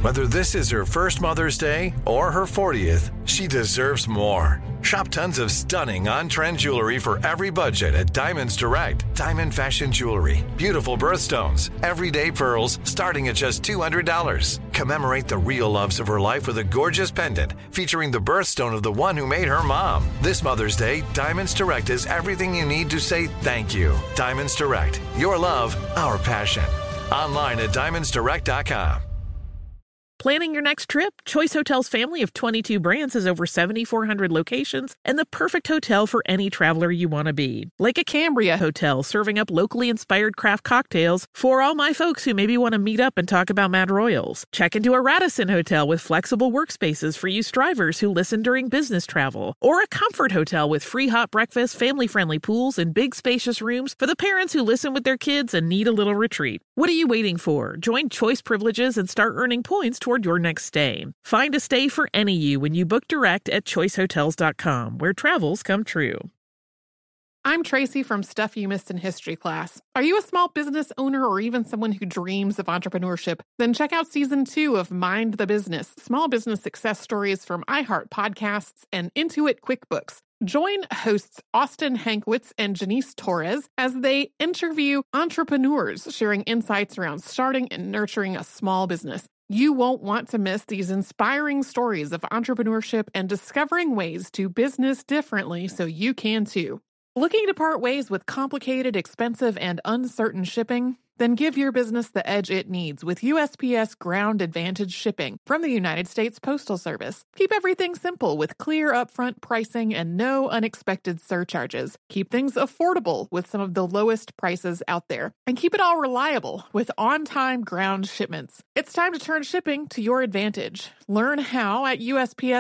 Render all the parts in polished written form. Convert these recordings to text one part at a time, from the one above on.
Whether this is her first Mother's Day or her 40th, she deserves more. Shop tons of stunning on-trend jewelry for every budget at Diamonds Direct. Diamond fashion jewelry, beautiful birthstones, everyday pearls starting at just $200. Commemorate the real loves of her life with a gorgeous pendant featuring the birthstone of the one who made her mom. This Mother's Day, Diamonds Direct is everything you need to say thank you. Diamonds Direct, your love, our passion. Online at diamondsdirect.com. Planning your next trip? Choice Hotels' family of 22 brands has over 7,400 locations and the perfect hotel for any traveler you want to be. Like a Cambria Hotel, serving up locally inspired craft cocktails for all my folks who maybe want to meet up and talk about Mad Royals. Check into a Radisson Hotel with flexible workspaces for you strivers who listen during business travel. Or a Comfort Hotel with free hot breakfast, family-friendly pools, and big spacious rooms for the parents who listen with their kids and need a little retreat. What are you waiting for? Join Choice Privileges and start earning points toward your next stay. Find a stay for any you when you book direct at choicehotels.com, where travels come true. I'm Tracy from Stuff You Missed in History class. Are you a small business owner or even someone who dreams of entrepreneurship? Then check out Season 2 of Mind the Business, Small Business Success Stories from iHeart Podcasts and Intuit QuickBooks. Join hosts Austin Hankwitz and Janice Torres as they interview entrepreneurs sharing insights around starting and nurturing a small business. You won't want to miss these inspiring stories of entrepreneurship and discovering ways to business differently so you can too. Looking to part ways with complicated, expensive, and uncertain shipping? Then give your business the edge it needs with USPS Ground Advantage shipping from the United States Postal Service. Keep everything simple with clear upfront pricing and no unexpected surcharges. Keep things affordable with some of the lowest prices out there. And keep it all reliable with on-time ground shipments. It's time to turn shipping to your advantage. Learn how at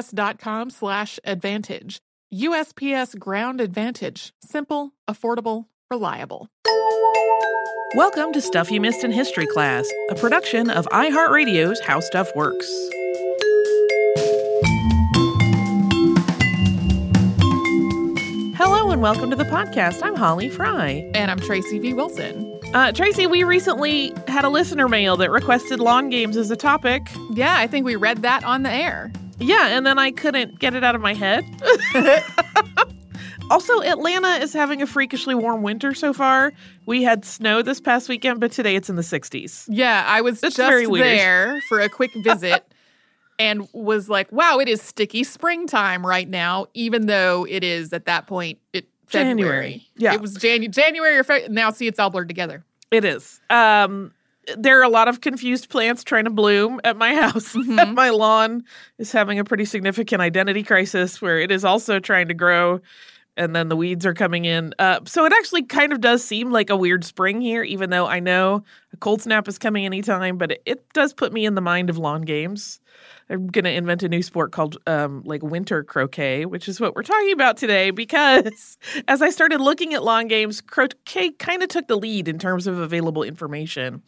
USPS.com/advantage. USPS Ground Advantage. Simple, affordable, reliable. Welcome to Stuff You Missed in History class, a production of iHeartRadio's How Stuff Works. Hello and welcome to the podcast. I'm Holly Fry. And I'm Tracy V. Wilson. Tracy, we recently had a listener mail that requested lawn games as a topic. Yeah, I think we read that on the air. Yeah, and then I couldn't get it out of my head. Also, Atlanta is having a freakishly warm winter so far. We had snow this past weekend, but today it's in the 60s. Yeah, I was just there for a quick visit and was like, wow, it is sticky springtime right now, even though it is at that point February. Yeah. It was January or February. Now, see, it's all blurred together. It is. There are a lot of confused plants trying to bloom at my house. Mm-hmm. My lawn is having a pretty significant identity crisis where it is also trying to grow. And then the weeds are coming in. So it actually kind of does seem like a weird spring here, even though I know a cold snap is coming anytime. But it does put me in the mind of lawn games. I'm going to invent a new sport called winter croquet, which is what we're talking about today. Because as I started looking at lawn games, croquet kind of took the lead in terms of available information.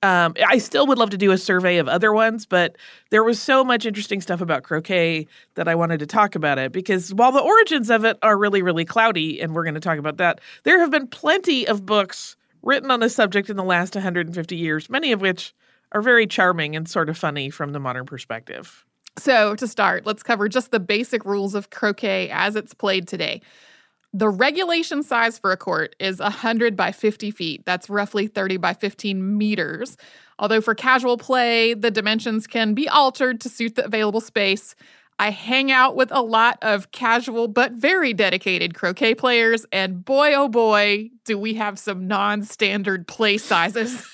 I still would love to do a survey of other ones, but there was so much interesting stuff about croquet that I wanted to talk about it. Because while the origins of it are really, really cloudy, and we're going to talk about that, there have been plenty of books written on this subject in the last 150 years, many of which are very charming and sort of funny from the modern perspective. So to start, let's cover just the basic rules of croquet as it's played today. The regulation size for a court is 100 by 50 feet. That's roughly 30 by 15 meters. Although for casual play, the dimensions can be altered to suit the available space. I hang out with a lot of casual but very dedicated croquet players, and boy, oh boy, do we have some non-standard play sizes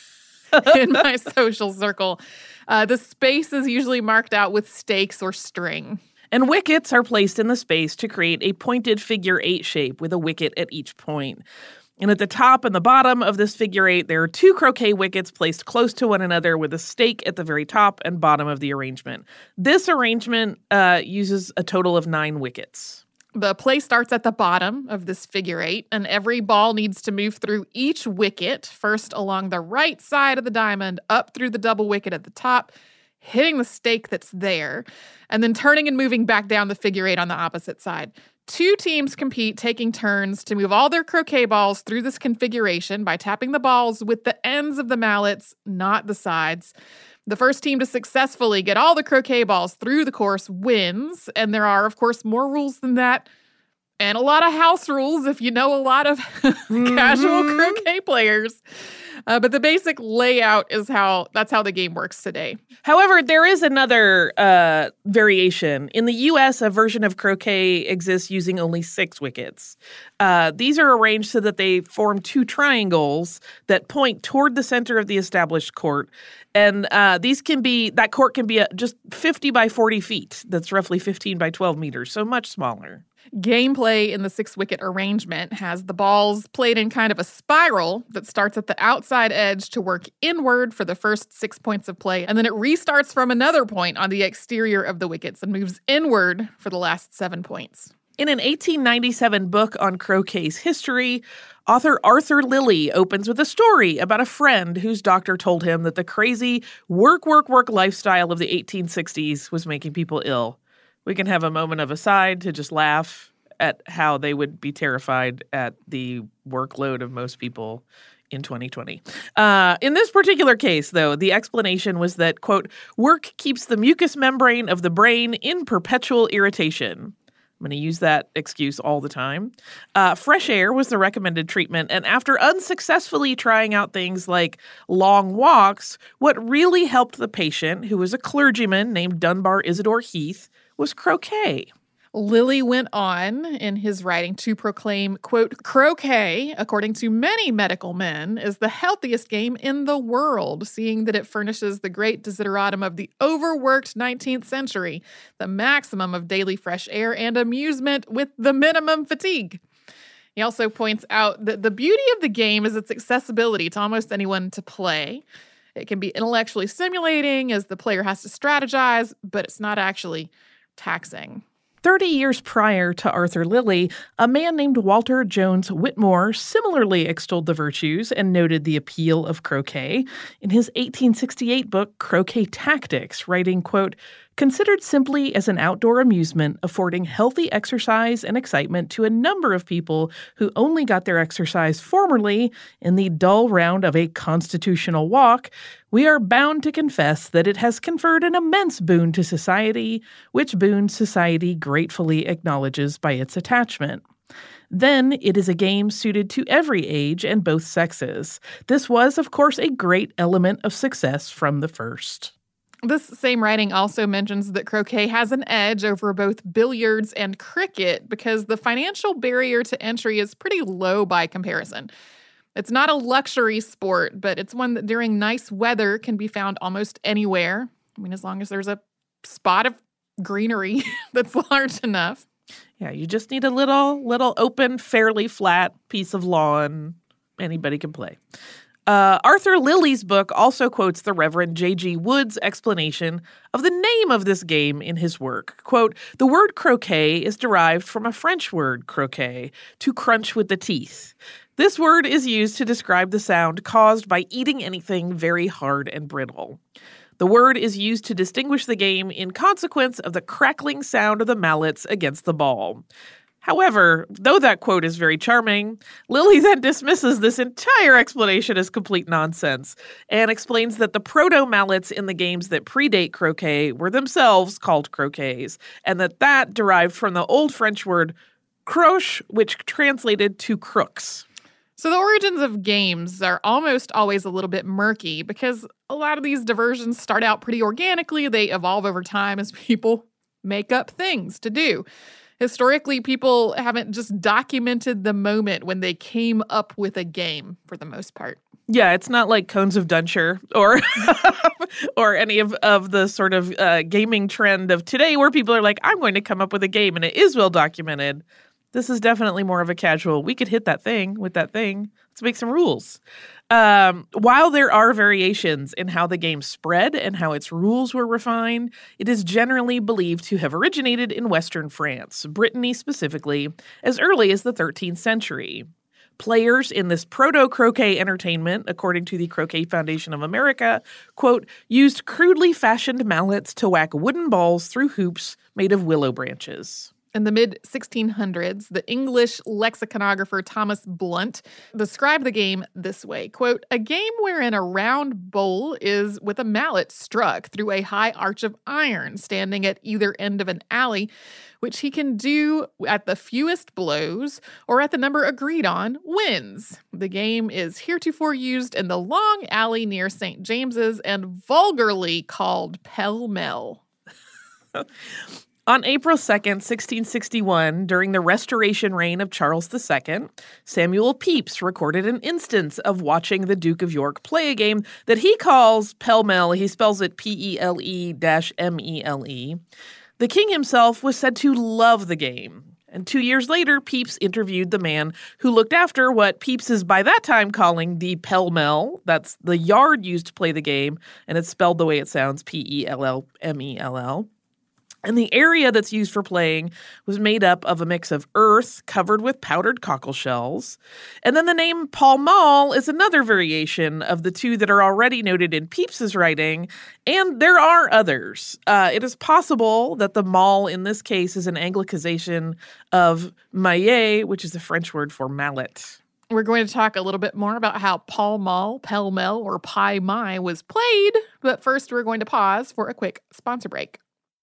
in my social circle. The space is usually marked out with stakes or string. And wickets are placed in the space to create a pointed figure eight shape with a wicket at each point. And at the top and the bottom of this figure eight, there are two croquet wickets placed close to one another with a stake at the very top and bottom of the arrangement. This arrangement uses a total of 9 wickets. The play starts at the bottom of this figure eight, and every ball needs to move through each wicket, first along the right side of the diamond, up through the double wicket at the top, hitting the stake that's there, and then turning and moving back down the figure eight on the opposite side. 2 teams compete, taking turns to move all their croquet balls through this configuration by tapping the balls with the ends of the mallets, not the sides. The first team to successfully get all the croquet balls through the course wins, and there are, of course, more rules than that, and a lot of house rules if you know a lot of casual croquet players. But the basic layout is that's how the game works today. However, there is another variation. In the U.S., a version of croquet exists using only 6 wickets. These are arranged so that they form 2 triangles that point toward the center of the established court. And that court can be just 50 by 40 feet. That's roughly 15 by 12 meters, so much smaller. Gameplay in the 6-wicket arrangement has the balls played in kind of a spiral that starts at the outside edge to work inward for the first 6 points of play, and then it restarts from another point on the exterior of the wickets and moves inward for the last 7 points. In an 1897 book on croquet's history, author Arthur Lilly opens with a story about a friend whose doctor told him that the crazy work lifestyle of the 1860s was making people ill. We can have a moment of aside to just laugh at how they would be terrified at the workload of most people in 2020. In this particular case, though, the explanation was that, quote, work keeps the mucous membrane of the brain in perpetual irritation. I'm going to use that excuse all the time. Fresh air was the recommended treatment, and after unsuccessfully trying out things like long walks, what really helped the patient, who was a clergyman named Dunbar Isidore Heath, was croquet. Lilly went on in his writing to proclaim, quote, croquet, according to many medical men, is the healthiest game in the world, seeing that it furnishes the great desideratum of the overworked 19th century, the maximum of daily fresh air and amusement with the minimum fatigue. He also points out that the beauty of the game is its accessibility to almost anyone to play. It can be intellectually stimulating as the player has to strategize, but it's not actually taxing. 30 years prior to Arthur Lilly, a man named Walter Jones Whitmore similarly extolled the virtues and noted the appeal of croquet in his 1868 book, Croquet Tactics, writing, quote, considered simply as an outdoor amusement affording healthy exercise and excitement to a number of people who only got their exercise formerly in the dull round of a constitutional walk, we are bound to confess that it has conferred an immense boon to society, which boon society gratefully acknowledges by its attachment. Then it is a game suited to every age and both sexes. This was, of course, a great element of success from the first. This same writing also mentions that croquet has an edge over both billiards and cricket because the financial barrier to entry is pretty low by comparison. It's not a luxury sport, but it's one that during nice weather can be found almost anywhere. I mean, as long as there's a spot of greenery that's large enough. Yeah, you just need a little open, fairly flat piece of lawn. Anybody can play. Arthur Lilly's book also quotes the Reverend J.G. Wood's explanation of the name of this game in his work. Quote, the word croquet is derived from a French word, croquer, to crunch with the teeth. This word is used to describe the sound caused by eating anything very hard and brittle. The word is used to distinguish the game in consequence of the crackling sound of the mallets against the ball. However, though that quote is very charming, Lilly then dismisses this entire explanation as complete nonsense and explains that the proto-mallets in the games that predate croquet were themselves called croquets, and that derived from the Old French word croche, which translated to crooks. So the origins of games are almost always a little bit murky because a lot of these diversions start out pretty organically. They evolve over time as people make up things to do. Historically, people haven't just documented the moment when they came up with a game for the most part. Yeah, it's not like Cones of Dunshire or or any of the sort of gaming trend of today where people are like, I'm going to come up with a game and it is well documented. This is definitely more of a casual, we could hit that thing with that thing. Let's make some rules. While there are variations in how the game spread and how its rules were refined, it is generally believed to have originated in Western France, Brittany specifically, as early as the 13th century. Players in this proto-croquet entertainment, according to the Croquet Foundation of America, quote, used crudely fashioned mallets to whack wooden balls through hoops made of willow branches. In the mid-1600s, the English lexicographer Thomas Blunt described the game this way, quote, "A game wherein a round bowl is with a mallet struck through a high arch of iron standing at either end of an alley, which he can do at the fewest blows or at the number agreed on, wins. The game is heretofore used in the long alley near St. James's and vulgarly called pell-mell." On April 2nd, 1661, during the Restoration reign of Charles II, Samuel Pepys recorded an instance of watching the Duke of York play a game that he calls pell-mell. He spells it P-E-L-E-M-E-L-E. The king himself was said to love the game. And 2 years later, Pepys interviewed the man who looked after what Pepys is by that time calling the pell-mell. That's the yard used to play the game, and it's spelled the way it sounds, P-E-L-L-M-E-L-L. And the area that's used for playing was made up of a mix of earth covered with powdered cockle shells. And then the name Pall Mall is another variation of the two that are already noted in Pepys's writing, and there are others. It is possible that the mall in this case is an anglicization of maillet, which is the French word for mallet. We're going to talk a little bit more about how Pall Mall, pell-mell, or pie mai was played, but first we're going to pause for a quick sponsor break.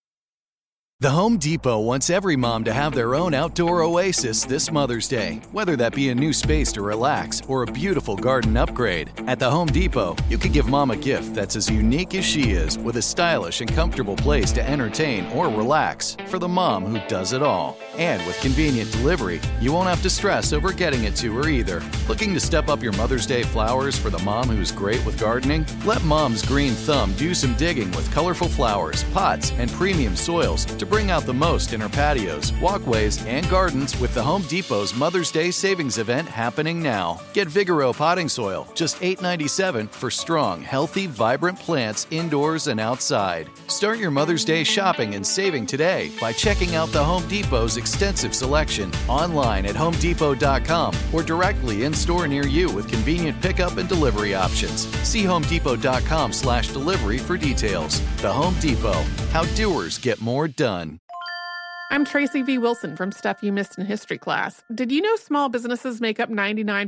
The Home Depot wants every mom to have their own outdoor oasis this Mother's Day, whether that be a new space to relax or a beautiful garden upgrade. At the Home Depot, you could give mom a gift that's as unique as she is, with a stylish and comfortable place to entertain or relax for the mom who does it all. And with convenient delivery, you won't have to stress over getting it to her either. Looking to step up your Mother's Day flowers for the mom who's great with gardening? Let Mom's green thumb do some digging with colorful flowers, pots, and premium soils to bring out the most in her patios, walkways, and gardens with the Home Depot's Mother's Day Savings Event happening now. Get Vigoro potting soil, just $8.97 for strong, healthy, vibrant plants indoors and outside. Start your Mother's Day shopping and saving today by checking out the Home Depot's extensive selection online at HomeDepot.com or directly in-store near you with convenient pickup and delivery options. See HomeDepot.com/delivery for details. The Home Depot. How doers get more done. I'm Tracy V. Wilson from Stuff You Missed in History class. Did you know small businesses make up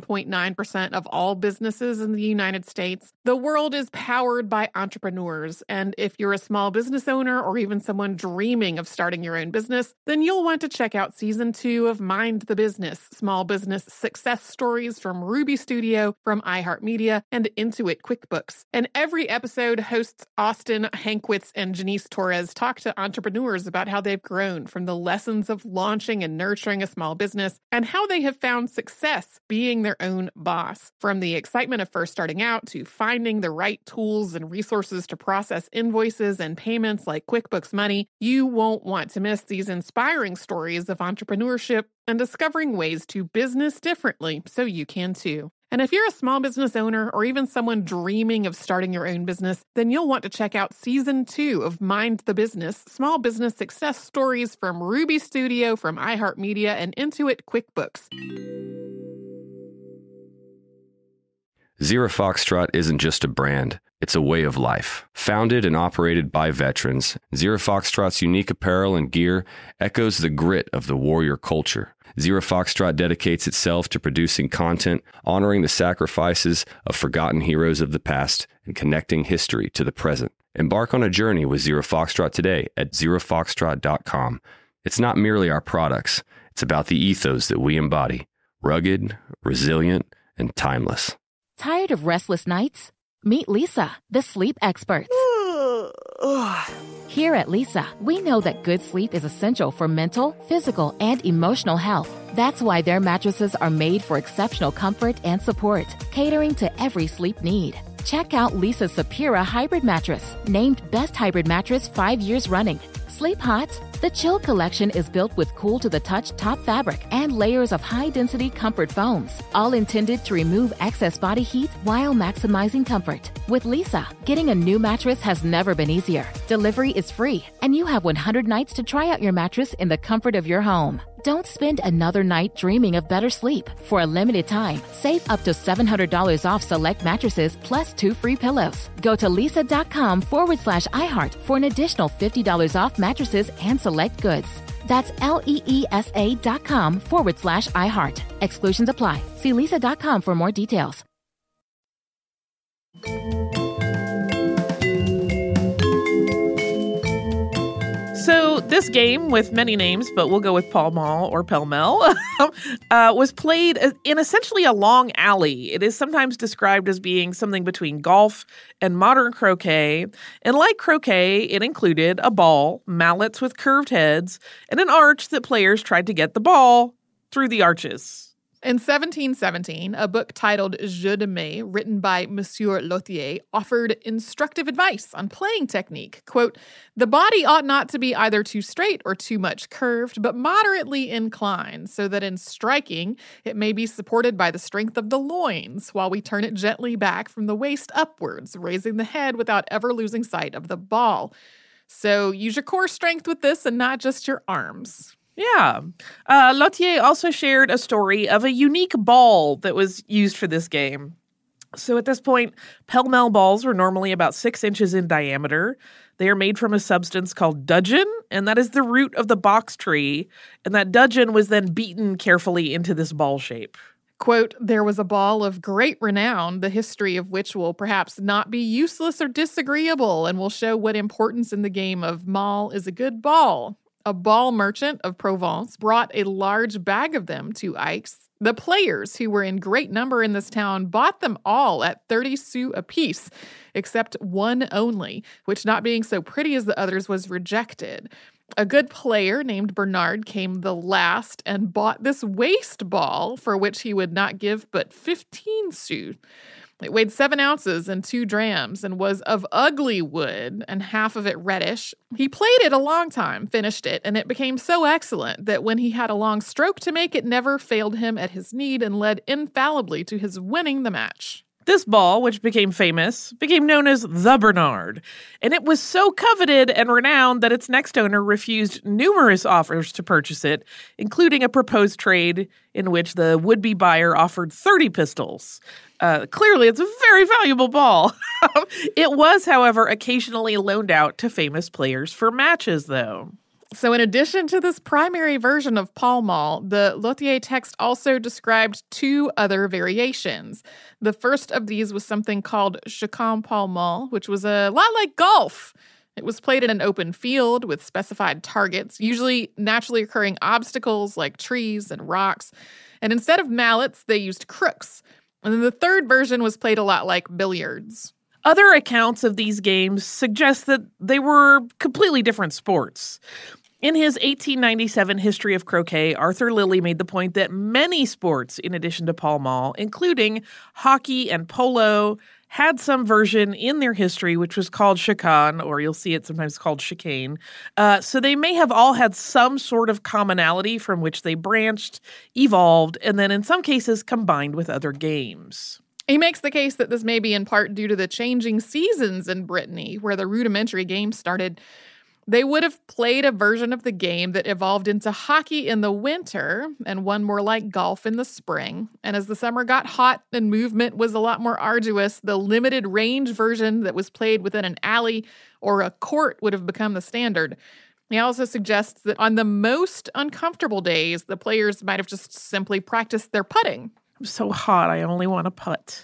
99.9% of all businesses in the United States? The world is powered by entrepreneurs, and if you're a small business owner or even someone dreaming of starting your own business, then you'll want to check out Season 2 of Mind the Business, Small Business Success Stories from Ruby Studio, from iHeartMedia, and Intuit QuickBooks. And every episode, hosts Austin Hankwitz and Janice Torres talk to entrepreneurs about how they've grown from the lessons of launching and nurturing a small business and how they have found success being their own boss. From the excitement of first starting out to finding the right tools and resources to process invoices and payments like QuickBooks Money, you won't want to miss these inspiring stories of entrepreneurship and discovering ways to business differently so you can too. And if you're a small business owner or even someone dreaming of starting your own business, then you'll want to check out Season 2 of Mind the Business, Small Business Success Stories from Ruby Studio, from iHeartMedia, and Intuit QuickBooks. Zero Foxtrot isn't just a brand, it's a way of life. Founded and operated by veterans, Zero Foxtrot's unique apparel and gear echoes the grit of the warrior culture. Zero Foxtrot dedicates itself to producing content, honoring the sacrifices of forgotten heroes of the past, and connecting history to the present. Embark on a journey with Zero Foxtrot today at zerofoxtrot.com. It's not merely our products, it's about the ethos that we embody. Rugged, resilient, and timeless. Tired of restless nights? Meet Leesa, the sleep experts. Here at Leesa, we know that good sleep is essential for mental, physical, and emotional health. That's why their mattresses are made for exceptional comfort and support, catering to every sleep need. Check out Leesa's Sapira Hybrid Mattress, named Best Hybrid Mattress 5 years running. Sleep hot? The Chill Collection is built with cool-to-the-touch top fabric and layers of high-density comfort foams, all intended to remove excess body heat while maximizing comfort. With Leesa, getting a new mattress has never been easier. Delivery is free, and you have 100 nights to try out your mattress in the comfort of your home. Don't spend another night dreaming of better sleep. For a limited time, save up to $700 off select mattresses plus 2 free pillows. Go to leesa.com/iHeart for an additional $50 off mattresses and select goods. That's LEESA.com/iHeart. Exclusions apply. See leesa.com for more details. So this game, with many names, but we'll go with Pall Mall or Pell Mell, was played in essentially a long alley. It is sometimes described as being something between golf and modern croquet. And like croquet, it included a ball, mallets with curved heads, and an arch that players tried to get the ball through the arches. In 1717, a book titled Jeux de Mai, written by Monsieur Lothier, offered instructive advice on playing technique. Quote, "The body ought not to be either too straight or too much curved, but moderately inclined, so that in striking, it may be supported by the strength of the loins, while we turn it gently back from the waist upwards, raising the head without ever losing sight of the ball. So use your core strength with this and not just your arms." Yeah. Lothier also shared a story of a unique ball that was used for this game. So at this point, Pell Mell balls were normally about 6 inches in diameter. They are made from a substance called dudgeon, and that is the root of the box tree. And that dudgeon was then beaten carefully into this ball shape. Quote, "There was a ball of great renown, the history of which will perhaps not be useless or disagreeable, and will show what importance in the game of Mall is a good ball. A ball merchant of Provence brought a large bag of them to Aix. The players, who were in great number in this town, bought them all at 30 sous apiece, except one only, which not being so pretty as the others was rejected. A good player named Bernard came the last and bought this waste ball, for which he would not give but 15 sous. It weighed 7 ounces and 2 drams and was of ugly wood and half of it reddish. He played it a long time, finished it, and it became so excellent that when he had a long stroke to make, it never failed him at his need and led infallibly to his winning the match." This ball, which became famous, became known as the Bernard, and it was so coveted and renowned that its next owner refused numerous offers to purchase it, including a proposed trade in which the would-be buyer offered 30 pistols. Clearly, it's a very valuable ball. It was, however, occasionally loaned out to famous players for matches, though. So in addition to this primary version of Pall Mall, the Lothier text also described 2 other variations. The first of these was something called Chacun Pall Mall, which was a lot like golf. It was played in an open field with specified targets, usually naturally occurring obstacles like trees and rocks. And instead of mallets, they used crooks. And then the third version was played a lot like billiards. Other accounts of these games suggest that they were completely different sports. In his 1897 History of Croquet, Arthur Lilly made the point that many sports, in addition to Pall Mall, including hockey and polo, had some version in their history which was called chacun, or you'll see it sometimes called chicane. So they may have all had some sort of commonality from which they branched, evolved, and then in some cases combined with other games. He makes the case that this may be in part due to the changing seasons in Brittany, where the rudimentary game started. They would have played a version of the game that evolved into hockey in the winter and one more like golf in the spring. And as the summer got hot and movement was a lot more arduous, the limited range version that was played within an alley or a court would have become the standard. He also suggests that on the most uncomfortable days, the players might have just simply practiced their putting. I'm so hot, I only want to putt.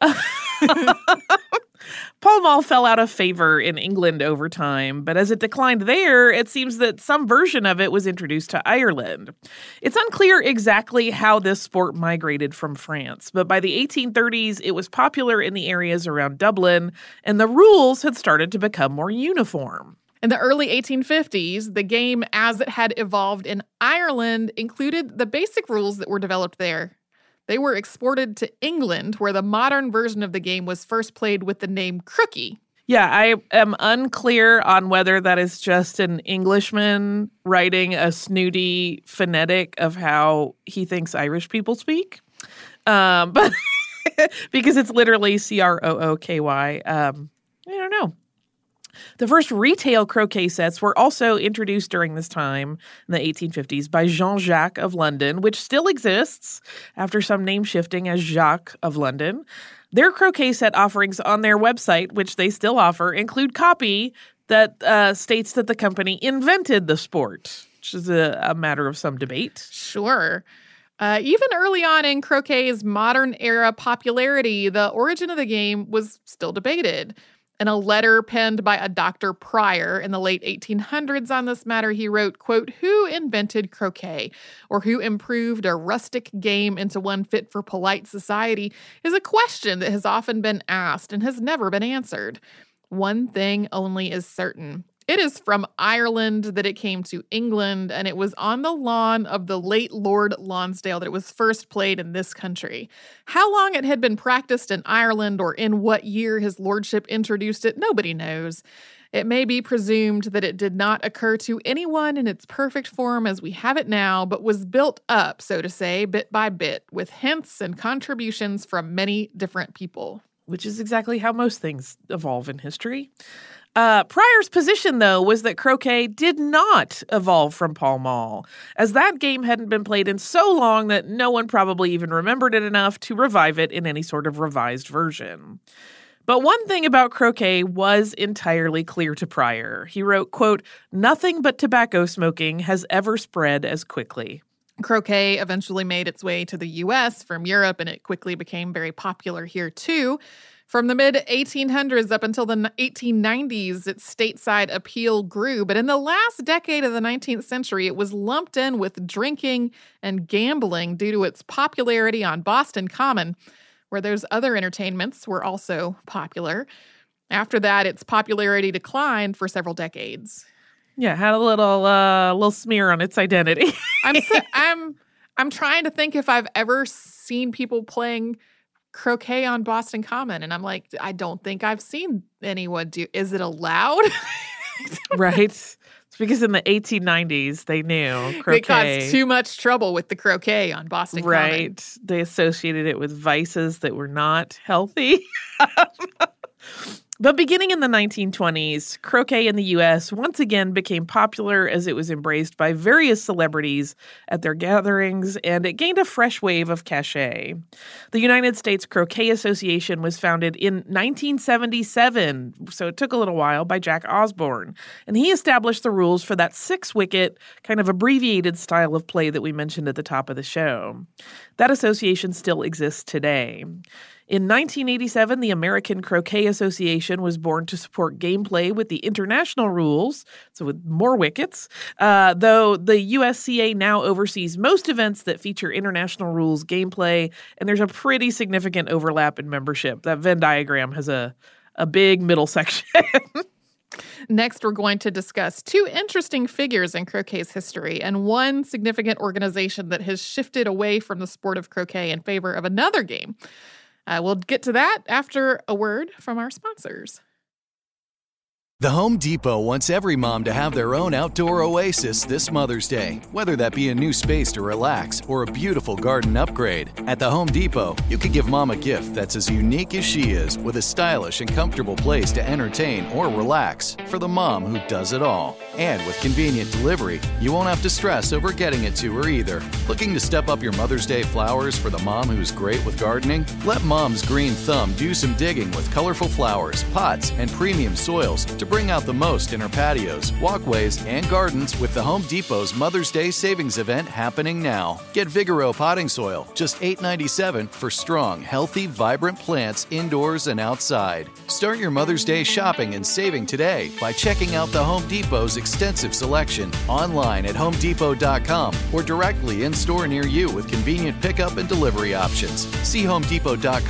Pall Mall fell out of favor in England over time, but as it declined there, it seems that some version of it was introduced to Ireland. It's unclear exactly how this sport migrated from France, but by the 1830s, it was popular in the areas around Dublin, and the rules had started to become more uniform. In the early 1850s, the game as it had evolved in Ireland included the basic rules that were developed there. They were exported to England, where the modern version of the game was first played with the name crookie. Yeah, I am unclear on whether that is just an Englishman writing a snooty phonetic of how he thinks Irish people speak. But because it's literally crooky. I don't know. The first retail croquet sets were also introduced during this time in the 1850s by Jean-Jacques of London, which still exists after some name shifting as Jacques of London. Their croquet set offerings on their website, which they still offer, include copy that states that the company invented the sport, which is a matter of some debate. Sure. Even early on in croquet's modern era popularity, the origin of the game was still debated. In a letter penned by a Dr. Pryor in the late 1800s on this matter, he wrote, quote, "Who invented croquet, or who improved a rustic game into one fit for polite society, is a question that has often been asked and has never been answered. One thing only is certain. It is from Ireland that it came to England, and it was on the lawn of the late Lord Lonsdale that it was first played in this country. How long it had been practiced in Ireland or in what year his lordship introduced it, nobody knows. It may be presumed that it did not occur to anyone in its perfect form as we have it now, but was built up, so to say, bit by bit, with hints and contributions from many different people." Which is exactly how most things evolve in history. Pryor's position, though, was that croquet did not evolve from Pall Mall, as that game hadn't been played in so long that no one probably even remembered it enough to revive it in any sort of revised version. But one thing about croquet was entirely clear to Pryor. He wrote, quote, "Nothing but tobacco smoking has ever spread as quickly." Croquet eventually made its way to the U.S. from Europe, and it quickly became very popular here, too. From the mid-1800s up until the 1890s, its stateside appeal grew. But in the last decade of the 19th century, it was lumped in with drinking and gambling due to its popularity on Boston Common, where those other entertainments were also popular. After that, its popularity declined for several decades. Yeah, had a little smear on its identity. I'm trying to think if I've ever seen people playing croquet on Boston Common, and I'm like, I don't think I've seen anyone do. Is it allowed? Right. It's because in the 1890s they knew croquet. It caused too much trouble with the croquet on Boston Common. Right. They associated it with vices that were not healthy. But beginning in the 1920s, croquet in the U.S. once again became popular as it was embraced by various celebrities at their gatherings, and it gained a fresh wave of cachet. The United States Croquet Association was founded in 1977, so it took a little while, by Jack Osborne, and he established the rules for that 6-wicket, kind of abbreviated style of play that we mentioned at the top of the show. That association still exists today. In 1987, the American Croquet Association was born to support gameplay with the international rules, so with more wickets, though the USCA now oversees most events that feature international rules gameplay, and there's a pretty significant overlap in membership. That Venn diagram has a big middle section. Next, we're going to discuss two interesting figures in croquet's history and one significant organization that has shifted away from the sport of croquet in favor of another game. We'll get to that after a word from our sponsors. The Home Depot wants every mom to have their own outdoor oasis this Mother's Day, whether that be a new space to relax or a beautiful garden upgrade. At the Home Depot, you could give mom a gift that's as unique as she is, with a stylish and comfortable place to entertain or relax for the mom who does it all. And with convenient delivery, you won't have to stress over getting it to her either. Looking to step up your Mother's Day flowers for the mom who's great with gardening? Let Mom's Green Thumb do some digging with colorful flowers, pots, and premium soils to bring out the most in her patios, walkways, and gardens with the Home Depot's Mother's Day Savings Event happening now. Get Vigoro potting soil, just $8.97 for strong, healthy, vibrant plants indoors and outside. Start your Mother's Day shopping and saving today by checking out the Home Depot's extensive selection online at HomeDepot.com or directly in store near you with convenient pickup and delivery options. See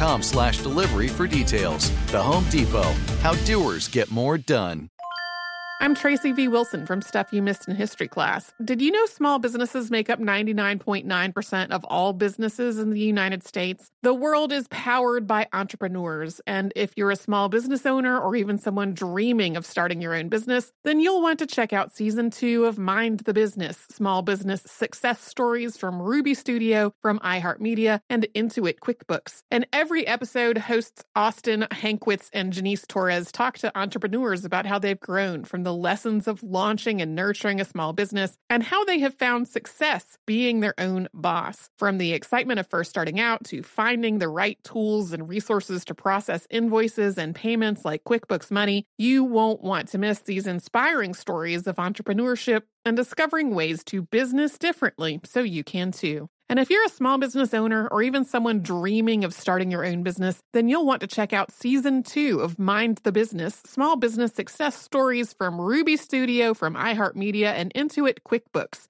HomeDepot.com/delivery for details. The Home Depot, how doers get more done. I'm Tracy V. Wilson from Stuff You Missed in History class. Did you know small businesses make up 99.9% of all businesses in the United States? The world is powered by entrepreneurs, and if you're a small business owner or even someone dreaming of starting your own business, then you'll want to check out Season 2 of Mind the Business, small business success stories from Ruby Studio, from iHeartMedia, and Intuit QuickBooks. And every episode, hosts Austin Hankwitz and Janice Torres talk to entrepreneurs about how they've grown from the lessons of launching and nurturing a small business and how they have found success being their own boss. From the excitement of first starting out to finding the right tools and resources to process invoices and payments like QuickBooks Money, you won't want to miss these inspiring stories of entrepreneurship and discovering ways to business differently so you can too. And if you're a small business owner or even someone dreaming of starting your own business, then you'll want to check out Season 2 of Mind the Business, small business success stories from Ruby Studio, from iHeartMedia, and Intuit QuickBooks.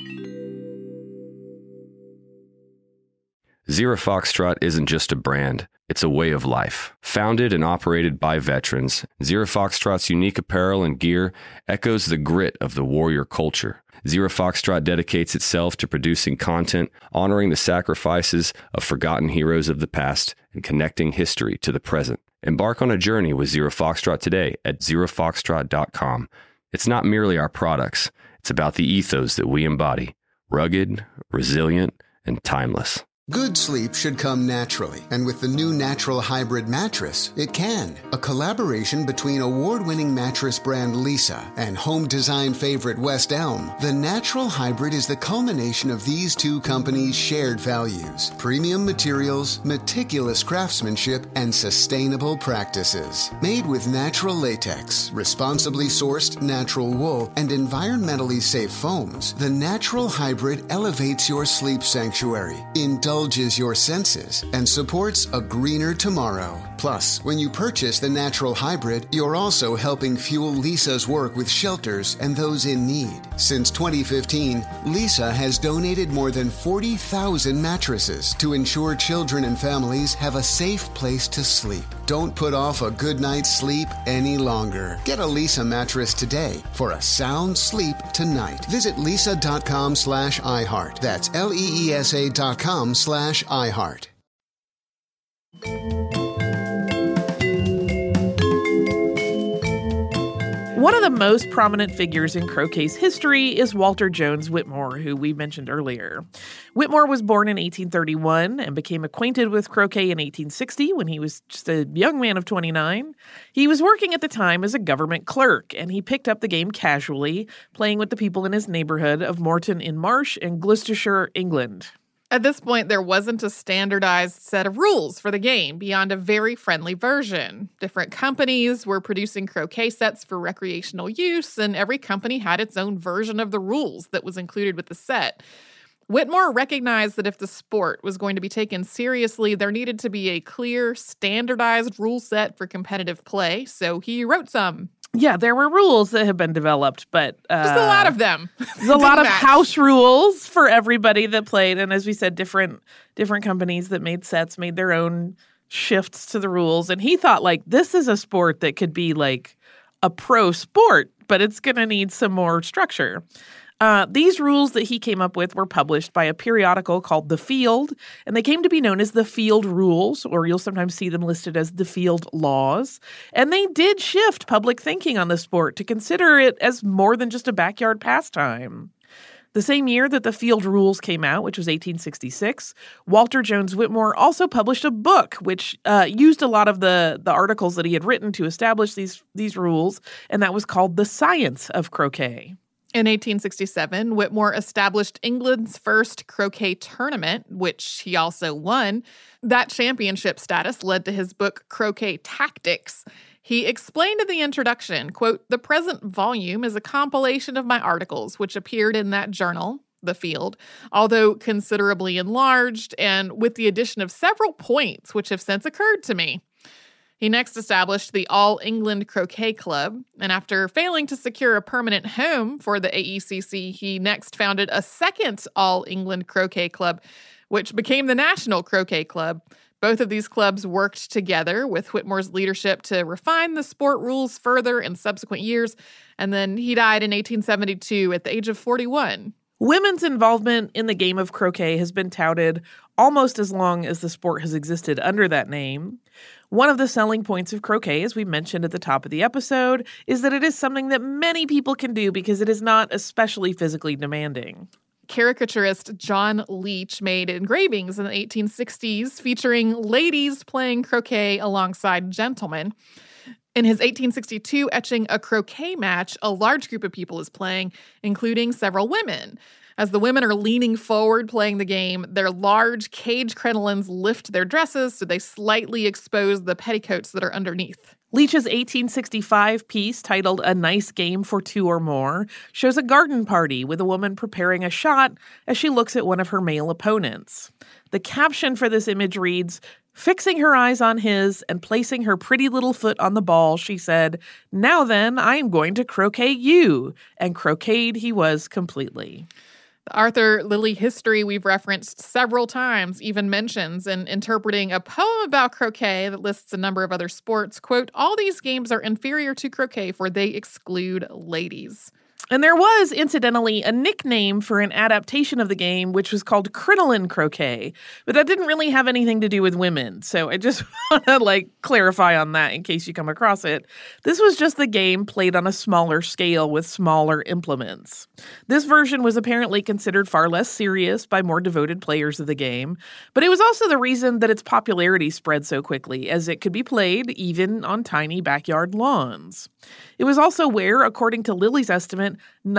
Zero Foxtrot isn't just a brand, it's a way of life. Founded and operated by veterans, Zero Foxtrot's unique apparel and gear echoes the grit of the warrior culture. Zero Foxtrot dedicates itself to producing content, honoring the sacrifices of forgotten heroes of the past, and connecting history to the present. Embark on a journey with Zero Foxtrot today at zerofoxtrot.com. It's not merely our products, it's about the ethos that we embody. Rugged, resilient, and timeless. Good sleep should come naturally, and with the new Natural Hybrid mattress, it can. A collaboration between award-winning mattress brand Leesa and home design favorite West Elm, the Natural Hybrid is the culmination of these two companies' shared values: premium materials, meticulous craftsmanship, and sustainable practices. Made with natural latex, responsibly sourced natural wool, and environmentally safe foams, the Natural Hybrid elevates your sleep sanctuary, indulges your senses, and supports a greener tomorrow. Plus, when you purchase the Natural Hybrid, you're also helping fuel Leesa's work with shelters and those in need. Since 2015, Leesa has donated more than 40,000 mattresses to ensure children and families have a safe place to sleep. Don't put off a good night's sleep any longer. Get a Leesa mattress today for a sound sleep tonight. Visit leesa.com/iHeart. That's LEESA.com/iHeart. One of the most prominent figures in croquet's history is Walter Jones Whitmore, who we mentioned earlier. Whitmore was born in 1831 and became acquainted with croquet in 1860 when he was just a young man of 29. He was working at the time as a government clerk, and he picked up the game casually, playing with the people in his neighborhood of Moreton in Marsh in Gloucestershire, England. At this point, there wasn't a standardized set of rules for the game beyond a very friendly version. Different companies were producing croquet sets for recreational use, and every company had its own version of the rules that was included with the set. Whitmore recognized that if the sport was going to be taken seriously, there needed to be a clear, standardized rule set for competitive play, so he wrote some. Yeah, there were rules that have been developed, but just a lot of them. There's a lot of house rules for everybody that played, and as we said, different companies that made sets made their own shifts to the rules. And he thought, like, this is a sport that could be like a pro sport, but it's going to need some more structure. These rules that he came up with were published by a periodical called The Field, and they came to be known as the Field Rules, or you'll sometimes see them listed as the Field Laws. And they did shift public thinking on the sport to consider it as more than just a backyard pastime. The same year that the Field Rules came out, which was 1866, Walter Jones Whitmore also published a book which used a lot of the articles that he had written to establish these rules, and that was called The Science of Croquet. In 1867, Whitmore established England's first croquet tournament, which he also won. That championship status led to his book, Croquet Tactics. He explained in the introduction, quote, "The present volume is a compilation of my articles, which appeared in that journal, The Field, although considerably enlarged, and with the addition of several points which have since occurred to me." He next established the All England Croquet Club, and after failing to secure a permanent home for the AECC, he next founded a second All England Croquet Club, which became the National Croquet Club. Both of these clubs worked together with Whitmore's leadership to refine the sport rules further in subsequent years, and then he died in 1872 at the age of 41. Women's involvement in the game of croquet has been touted almost as long as the sport has existed under that name. One of the selling points of croquet, as we mentioned at the top of the episode, is that it is something that many people can do because it is not especially physically demanding. Caricaturist John Leech made engravings in the 1860s featuring ladies playing croquet alongside gentlemen. In his 1862 etching A Croquet Match, a large group of people is playing, including several women. As the women are leaning forward playing the game, their large cage crinolines lift their dresses so they slightly expose the petticoats that are underneath. Leech's 1865 piece, titled A Nice Game for Two or More, shows a garden party with a woman preparing a shot as she looks at one of her male opponents. The caption for this image reads, "Fixing her eyes on his and placing her pretty little foot on the ball, she said, 'Now then, I am going to croquet you.' And croqueted he was completely." The Arthur Lillie history we've referenced several times even mentions in interpreting a poem about croquet that lists a number of other sports, quote, "All these games are inferior to croquet, for they exclude ladies." And there was, incidentally, a nickname for an adaptation of the game, which was called crinoline croquet. But that didn't really have anything to do with women. So I just want to, clarify on that in case you come across it. This was just the game played on a smaller scale with smaller implements. This version was apparently considered far less serious by more devoted players of the game. But it was also the reason that its popularity spread so quickly, as it could be played even on tiny backyard lawns. It was also where, according to Lillie's estimate,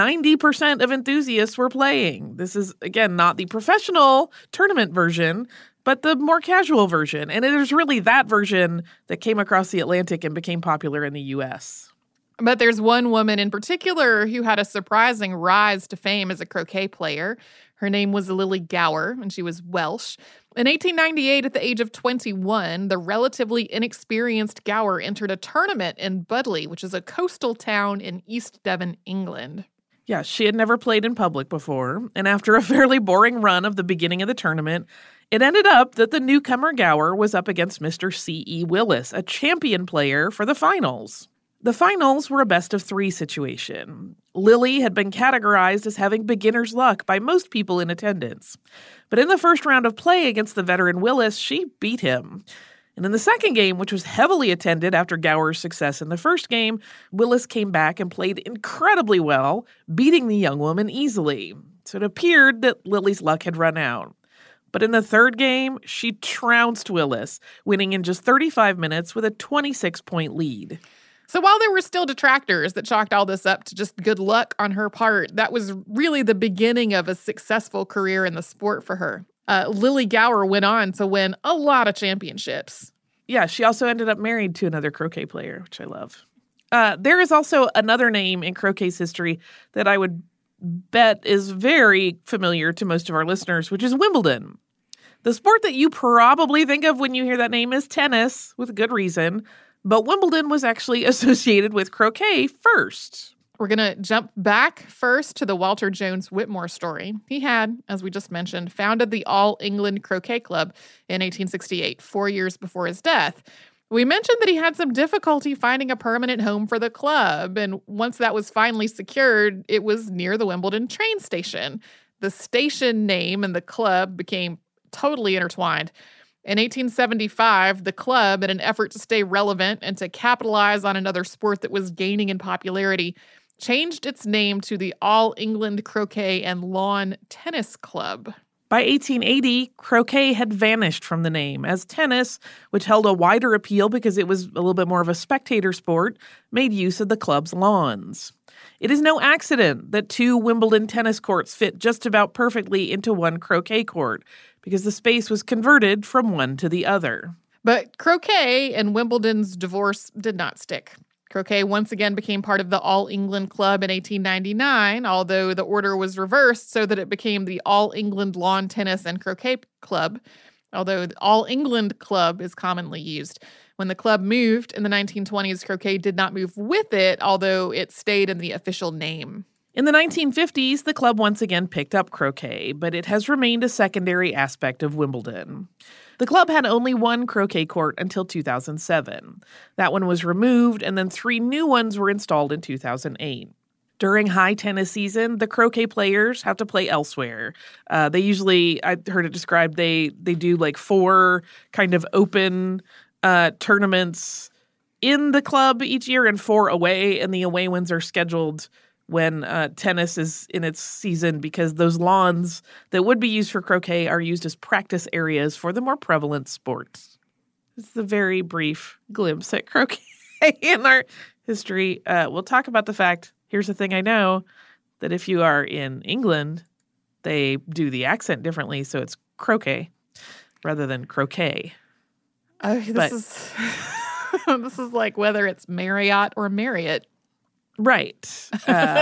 90% of enthusiasts were playing. This is, again, not the professional tournament version, but the more casual version. And it is really that version that came across the Atlantic and became popular in the U.S. But there's one woman in particular who had a surprising rise to fame as a croquet player. Her name was Lily Gower, and she was Welsh. In 1898, at the age of 21, the relatively inexperienced Gower entered a tournament in Budleigh, which is a coastal town in East Devon, England. Yeah, she had never played in public before, and after a fairly boring run of the beginning of the tournament, it ended up that the newcomer Gower was up against Mr. C.E. Willis, a champion player, for the finals. The finals were a best-of-3 situation. Lily had been categorized as having beginner's luck by most people in attendance. But in the first round of play against the veteran Willis, she beat him. And in the second game, which was heavily attended after Gower's success in the first game, Willis came back and played incredibly well, beating the young woman easily. So it appeared that Lily's luck had run out. But in the third game, she trounced Willis, winning in just 35 minutes with a 26-point lead. So while there were still detractors that chalked all this up to just good luck on her part, that was really the beginning of a successful career in the sport for her. Lily Gower went on to win a lot of championships. Yeah, she also ended up married to another croquet player, which I love. There is also another name in croquet's history that I would bet is very familiar to most of our listeners, which is Wimbledon. The sport that you probably think of when you hear that name is tennis, with good reason. But Wimbledon was actually associated with croquet first. We're going to jump back first to the Walter Jones Whitmore story. He had, as we just mentioned, founded the All England Croquet Club in 1868, 4 years before his death. We mentioned that he had some difficulty finding a permanent home for the club, and once that was finally secured, it was near the Wimbledon train station. The station name and the club became totally intertwined. In 1875, the club, in an effort to stay relevant and to capitalize on another sport that was gaining in popularity, changed its name to the All England Croquet and Lawn Tennis Club. By 1880, croquet had vanished from the name, as tennis, which held a wider appeal because it was a little bit more of a spectator sport, made use of the club's lawns. It is no accident that 2 Wimbledon tennis courts fit just about perfectly into one croquet court, because the space was converted from one to the other. But croquet and Wimbledon's divorce did not stick. Croquet once again became part of the All England Club in 1899, although the order was reversed so that it became the All England Lawn Tennis and Croquet Club, although the All England Club is commonly used. When the club moved in the 1920s, croquet did not move with it, although it stayed in the official name. In the 1950s, the club once again picked up croquet, but it has remained a secondary aspect of Wimbledon. The club had only one croquet court until 2007. That one was removed, and then 3 new ones were installed in 2008. During high tennis season, the croquet players have to play elsewhere. They usually, I heard it described, they do like 4 kind of open tournaments in the club each year and 4 away, and the away ones are scheduled when tennis is in its season, because those lawns that would be used for croquet are used as practice areas for the more prevalent sports. It's a very brief glimpse at croquet in our history. We'll talk about the fact, here's the thing I know, that if you are in England, they do the accent differently, so it's croquet rather than croquet. This is like whether it's Marriott or Marriott. Right.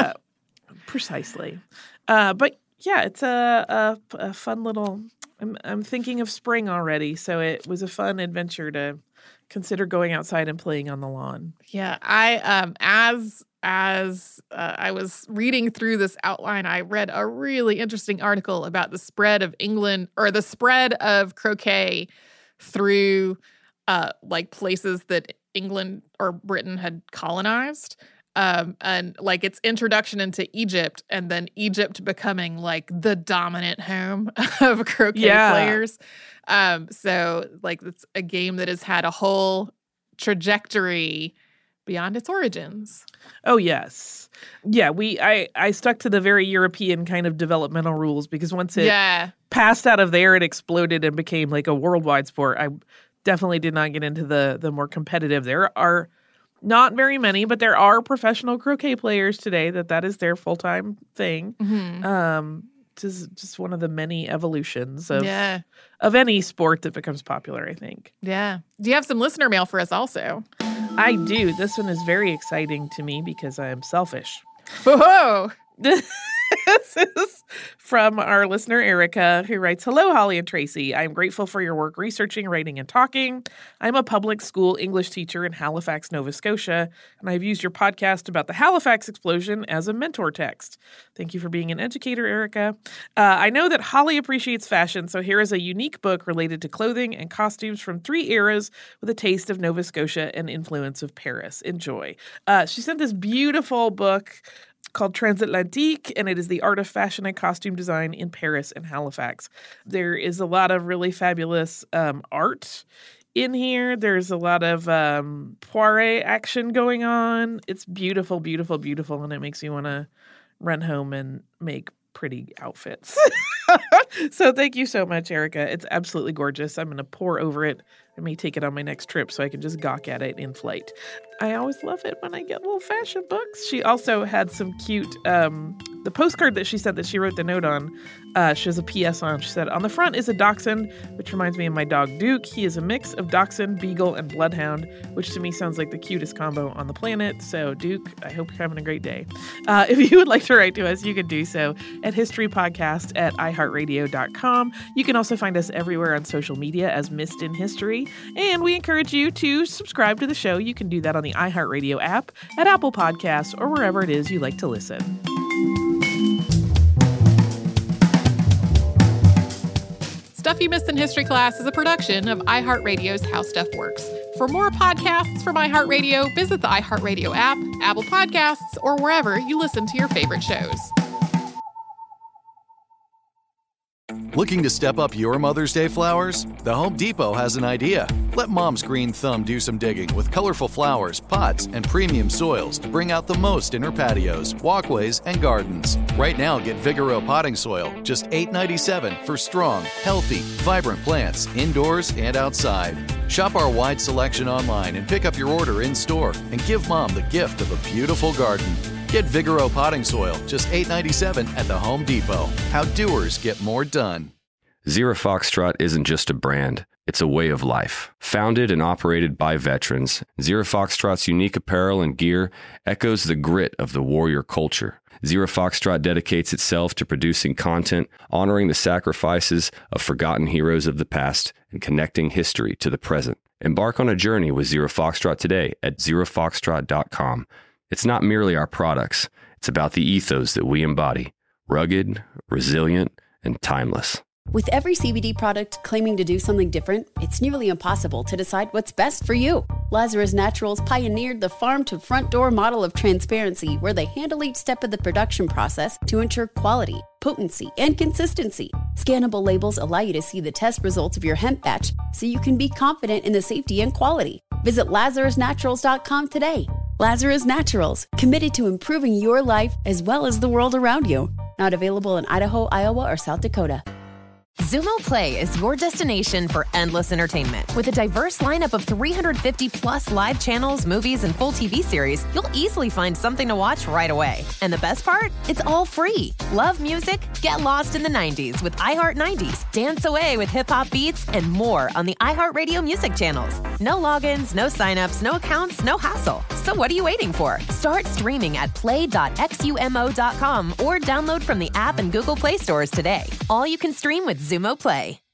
Precisely. But yeah, it's a fun little, I'm thinking of spring already. So it was a fun adventure to consider going outside and playing on the lawn. Yeah. As I was reading through this outline, I read a really interesting article about the spread of England, or the spread of croquet through like places that England or Britain had colonized. And like its introduction into Egypt, and then Egypt becoming like the dominant home of croquet players. So like it's a game that has had a whole trajectory beyond its origins. Oh, yes. Yeah, I stuck to the very European kind of developmental rules, because once it passed out of there, it exploded and became like a worldwide sport. I definitely did not get into the more competitive. There are not very many, but there are professional croquet players today that is their full-time thing. Mm-hmm. Just one of the many evolutions of any sport that becomes popular, I think. Yeah. Do you have some listener mail for us also? I do. This one is very exciting to me because I am selfish. Whoa! This is from our listener, Erica, who writes, "Hello, Holly and Tracy. I am grateful for your work researching, writing, and talking. I'm a public school English teacher in Halifax, Nova Scotia, and I've used your podcast about the Halifax explosion as a mentor text. Thank you for being an educator, Erica. I know that Holly appreciates fashion, so here is a unique book related to clothing and costumes from 3 eras with a taste of Nova Scotia and influence of Paris. Enjoy." She sent this beautiful book called Transatlantique, and it is the art of fashion and costume design in Paris and Halifax. There is a lot of really fabulous art in here. There's a lot of poire action going on. It's beautiful, beautiful, beautiful, and it makes you want to run home and make pretty outfits. So thank you so much, Erica. It's absolutely gorgeous. I'm going to pore over it. I may take it on my next trip so I can just gawk at it in flight. I always love it when I get little fashion books. She also had some cute, the postcard that she sent that she wrote the note on, she has a PS on. She said, "On the front is a dachshund, which reminds me of my dog Duke. He is a mix of dachshund, beagle, and bloodhound, which to me sounds like the cutest combo on the planet. So Duke, I hope you're having a great day." If you would like to write to us, you can do so at historypodcast@iheartradio.com. You can also find us everywhere on social media as Missed in History. And we encourage you to subscribe to the show. You can do that on the iHeartRadio app, at Apple Podcasts, or wherever it is you like to listen. Stuff You Missed in History Class is a production of iHeartRadio's How Stuff Works. For more podcasts from iHeartRadio, visit the iHeartRadio app, Apple Podcasts, or wherever you listen to your favorite shows. Looking to step up your Mother's Day flowers? The Home Depot has an idea. Let Mom's green thumb do some digging with colorful flowers, pots, and premium soils to bring out the most in her patios, walkways, and gardens. Right now, get Vigoro potting soil, just $8.97 for strong, healthy, vibrant plants indoors and outside. Shop our wide selection online and pick up your order in-store and give Mom the gift of a beautiful garden. Get Vigoro potting soil, just $8.97 at the Home Depot. How doers get more done. Zero Foxtrot isn't just a brand, it's a way of life. Founded and operated by veterans, Zero Foxtrot's unique apparel and gear echoes the grit of the warrior culture. Zero Foxtrot dedicates itself to producing content, honoring the sacrifices of forgotten heroes of the past, and connecting history to the present. Embark on a journey with Zero Foxtrot today at zerofoxtrot.com. It's not merely our products, It's about the ethos that we embody: rugged, resilient, and timeless. With every CBD product claiming to do something different, it's nearly impossible to decide what's best for you. Lazarus Naturals pioneered the farm-to-front-door model of transparency, where they handle each step of the production process to ensure quality, potency, and consistency. Scannable labels allow you to see the test results of your hemp batch, so you can be confident in the safety and quality. Visit LazarusNaturals.com today. Lazarus Naturals, committed to improving your life as well as the world around you. Not available in Idaho, Iowa, or South Dakota. Xumo Play is your destination for endless entertainment. With a diverse lineup of 350 plus live channels, movies, and full TV series, you'll easily find something to watch right away. And the best part? It's all free. Love music? Get lost in the 90s with iHeart 90s, dance away with hip-hop beats, and more on the iHeartRadio music channels. No logins, no signups, no accounts, no hassle. So what are you waiting for? Start streaming at play.xumo.com or download from the app and Google Play stores today. All you can stream with Xumo Play.